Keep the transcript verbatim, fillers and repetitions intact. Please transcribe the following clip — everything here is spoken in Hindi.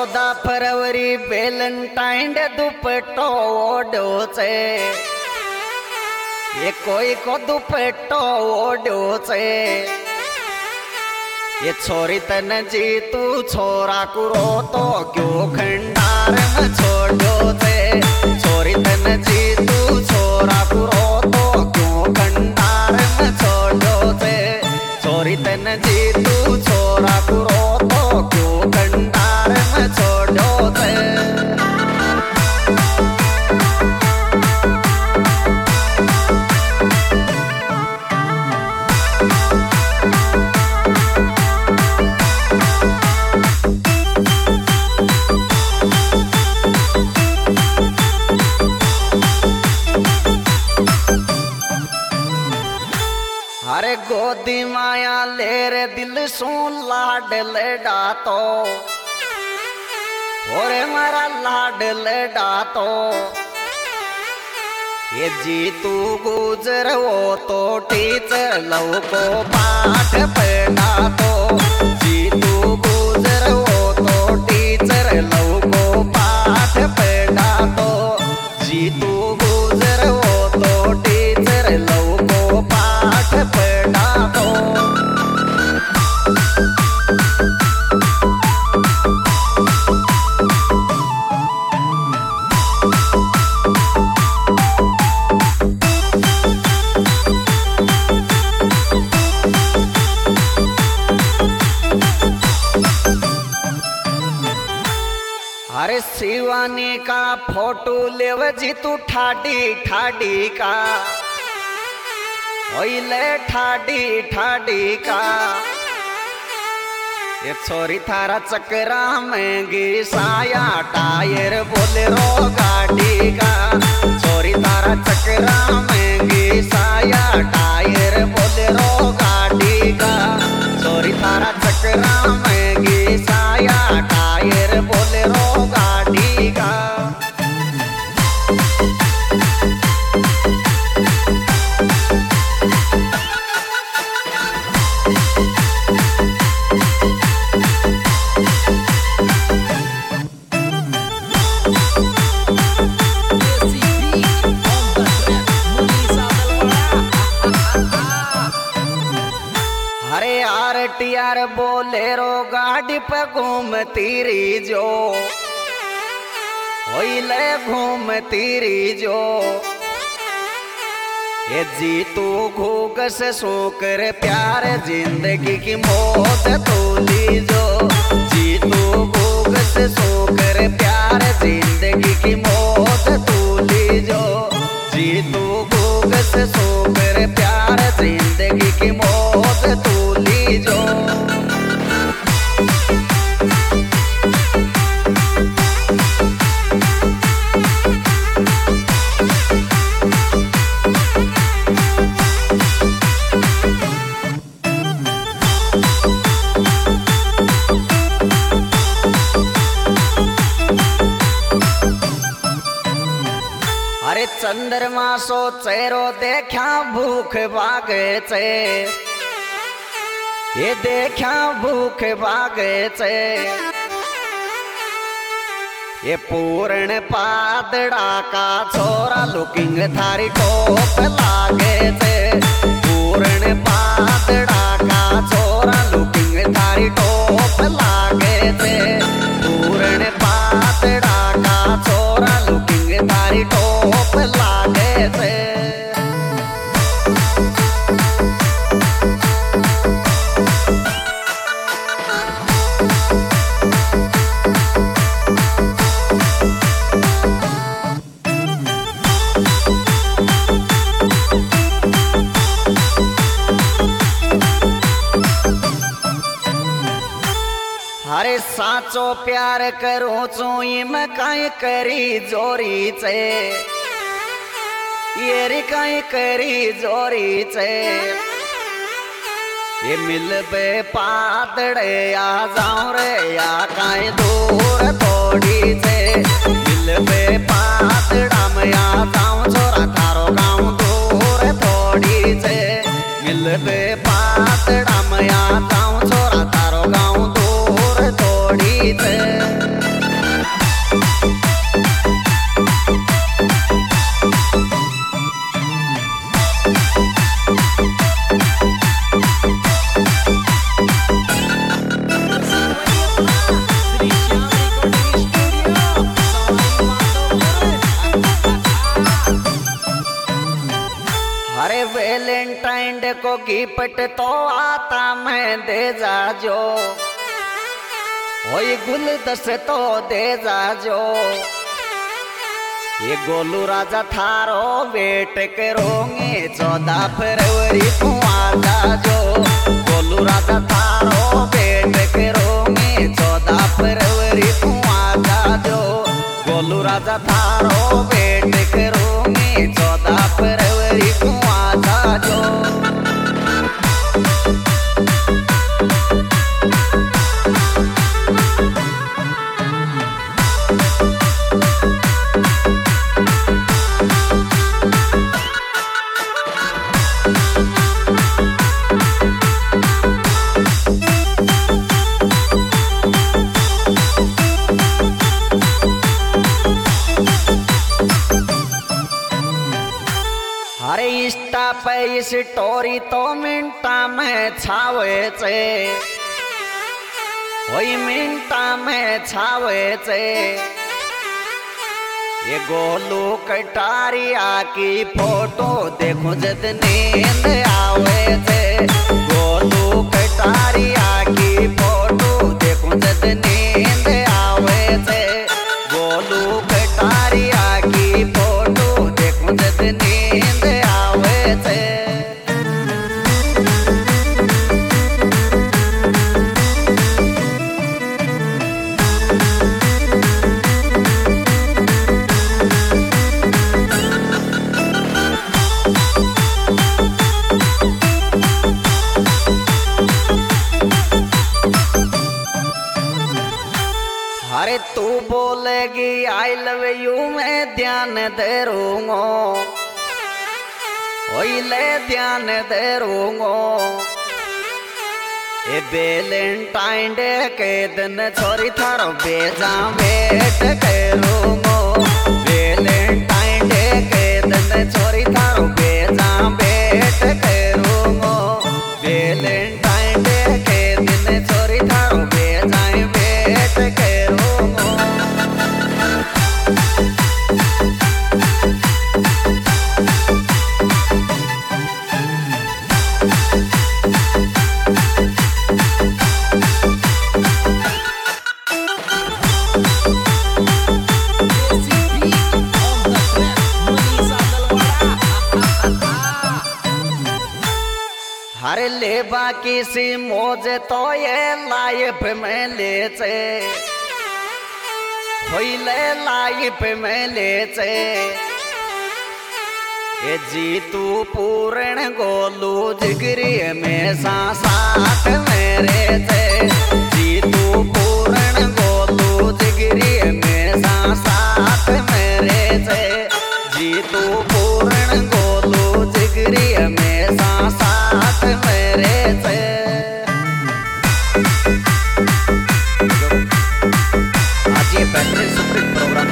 चौदह फरवरी वेलेंटाइन डे दुपट्टो ओढ़ो से ये कोई को दुपट्टो ओढ़ो से ये छोरी तन जी तू छोरा कुरो तो क्यों खंडार में छोड़ो से छोरी तन जी तू छोरा कुरो तो क्यों खंडार में छोड़ो से छोरी तन जी तू छोरा कुरो तो क्यों खंडार में छोड़ो से। अरे गोदी माया ले रे दिल सू लाड लेडा तो ओरे मारा लाड लेडा तो ये जी तू गुजर वो तो टीचर लव को पाठ पढ़ा तो जी तू गुजर वो तो टीचर लव को पाठ पढ़ा तो जी तू गुजर वो तो टीचर लव को पाठ पढ़ा तो। अरे शिवानी का फोटो लेव जी तू ठाडी ठाडी का ओइले ठाडी ठाडी का ये छोरी थारा चक्रा में गिसाया टायर बोलेरो गाड़ी का छोरी थारा चक्रा में गिसाया टायर बोलेरो गाड़ी का छोरी थारा चक्रा में गिसाया टायर बोलेरो गाड़ी का। अरे आर टी आर बोलेरो गाड़ी पे घूमती री जो ओइले घूमती री जो ये जी तू घूग से सोकर प्यार जिंदगी की मौत तो ली जो जी तू घूग से सोकर प्यार जिंदगी की मौत तो ली जो जी तू घूग से सोकर प्यार जिंदगी की मौत तो ली जो। अरे चंद्रमा सो चेहरो देखा भूख भागे चे ये देखा भूख भागे चे ये पूर्ण पादड़ा का छोरा लुकिंग थारी टोप लागे चे पूर्ण पादड़ा का छोरा लुकिंग थारी टोप लागे चे पूर्ण पादड़ा का छोरा लुकिंग थारी टोप लागे चे। अरे साचो प्यार करो चोई में काई करी जोरी चे ये रे काई करी जोरी चे ये मिल बे पातड़े आ जाऊं रे या काई दूर थोड़ी चे मिल बे पातड़ा में आ जाऊं छोरा थारो गाँव दूर थोड़ी चे मिल बे पातड़ा में आ जाऊं छोरा थारो गाँव दूर थोड़ी चे। वेलेंटाइन डे को गिफ्ट तो आता मैं दे जाजो, ओए गुलदस्ते तो दे जाजो। ये गोलू राजा थारो वेट करोगे चौदह फरवरी को आ जाजो। गोलू राजा थारो वेट करोगे चौदह फरवरी को आ जाजो। गोलू राजा थारो वेट करोगे चौदह फरवरी को आ जाजो। अरे इंस्टा पे इस स्टोरी तो मिनटा में छावे चे, वही मिनटा में छावे चे। ये गोलू कटारिया की फोटो देखो जद नींद आवे चे। गोलू कटारिया की फोटो देखो जद नींद आवे चे। गोलू कटारिया की फोटो देखो जद नींद आवे चे। अरे तू बोलेगी आई लव यू मैं ध्यान दे रूंगो, ओई ले ध्यान दे रूंगो। ए वेलेंटाइन डे के दिन छोरी थारो बेजा वेट करूंगो। वेलेंटाइन डे के दिन छोरी थारो बेजा वेट करूंगो। वेलेंटाइन डे के दिन छोरी थारो बेजा वेट करूंगो। अरे ले बाकी सी मौज तो ये लाइफ में ले चे, होई ले लाइफ में ले चे। ये जीतू पूर्ण गोलू जिगरी में साथ मेरे चे।